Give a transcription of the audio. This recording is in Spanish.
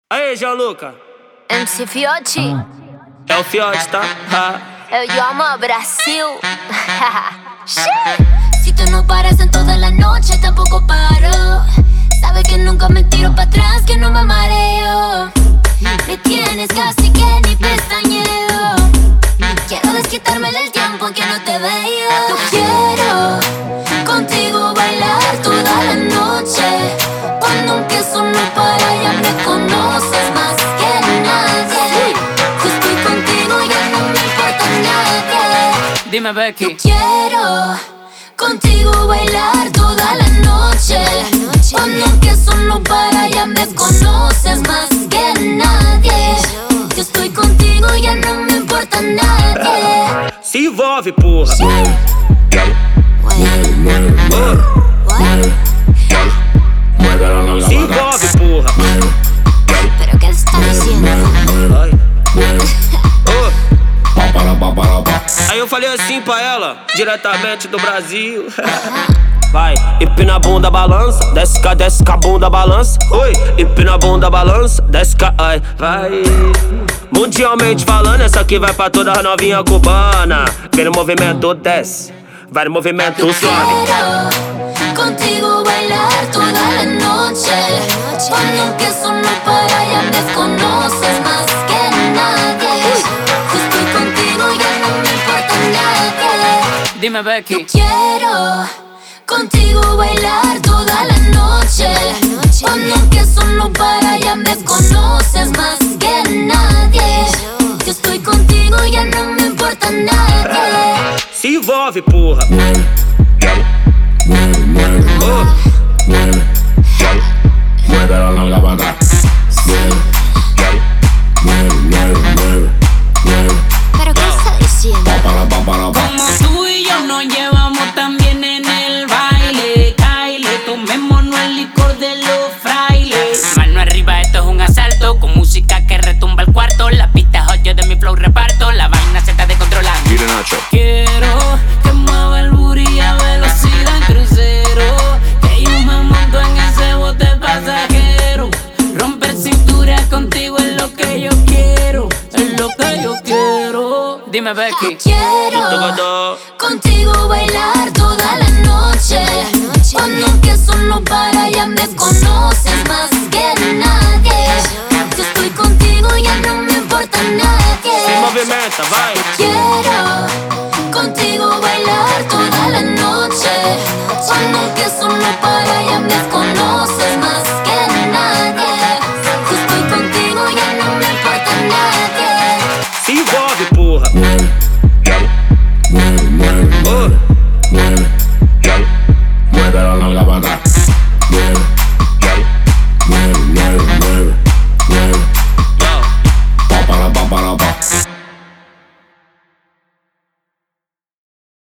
Aí, Gianluca. MC Fiote. É o Fiote, tá? Eu amo Brasil. Si tú no paras en toda la noche, tampoco paro. Sabes que nunca me tiro para atrás, que no me mareo. Me tienes casi que ni pestañeo. Quiero desquitarme del tiempo en que no te veo. Yo quiero contigo bailar toda la noche. Cuando empiezo no para, ya me conoces más que nadie. Yo estoy contigo, ya no me importa nadie. Dime, Becky. Yo quiero contigo bailar toda la noche. Cuando empiezo no para, ya me conoces más que nadie. Yo estoy contigo, ya no me importa nadie. Se envolve, porra. Se envolve, porra. Pero ¿qué está diciendo? Aí eu falei assim pra ela, diretamente do Brasil. Vai, empina a bunda, balança, desce com a bunda, balança. Oi, empina a bunda, balança, desce com a... Ai, vai. Mundialmente falando, essa aqui vai pra toda a novinha cubana. Vem no movimento, desce. Vai no movimento, sobe. Quiero contigo bailar toda la noche. Cuando empiezo no para, ya me conoces más que nadie. Yo estoy contigo, ya no me importa nadie. Dime, Becky. Yo quiero contigo bailar toda la noche. Cuando empiezo no para, ya me conoces más que nadie. Yo estoy contigo, ya no me importa nadie. Se envolve, porra. Mueve la nalga para acá. ¿Pero qué está diciendo? Como tú y yo nos llevamos tan bien en el baile, Kyle, tomémonos el licor de los frailes. Mano arriba, esto es un asalto, con música que retumba el cuarto. La pista joyo de mi flow reparto, la vaina se está descontrolando. Mire, Nacho. Quiero que mueva el booty a velocidad en crucero, que yo me monto en ese bote pasajero. Romper cintura contigo es lo que yo quiero, es lo que yo quiero. Dime, Becky. Quiero contigo bailar toda la noche. Cuando empiezo no para, ya me conoces más que nadie. Yo estoy contigo, ya no me importa Se nadie. movimenta, vai. Quiero contigo bailar toda la noche. Cuando empiezo no para, ya me conoces más que nadie. Yo estoy contigo, ya no me importa nadie. Se envolve, porra. Mueve la nalga para acá.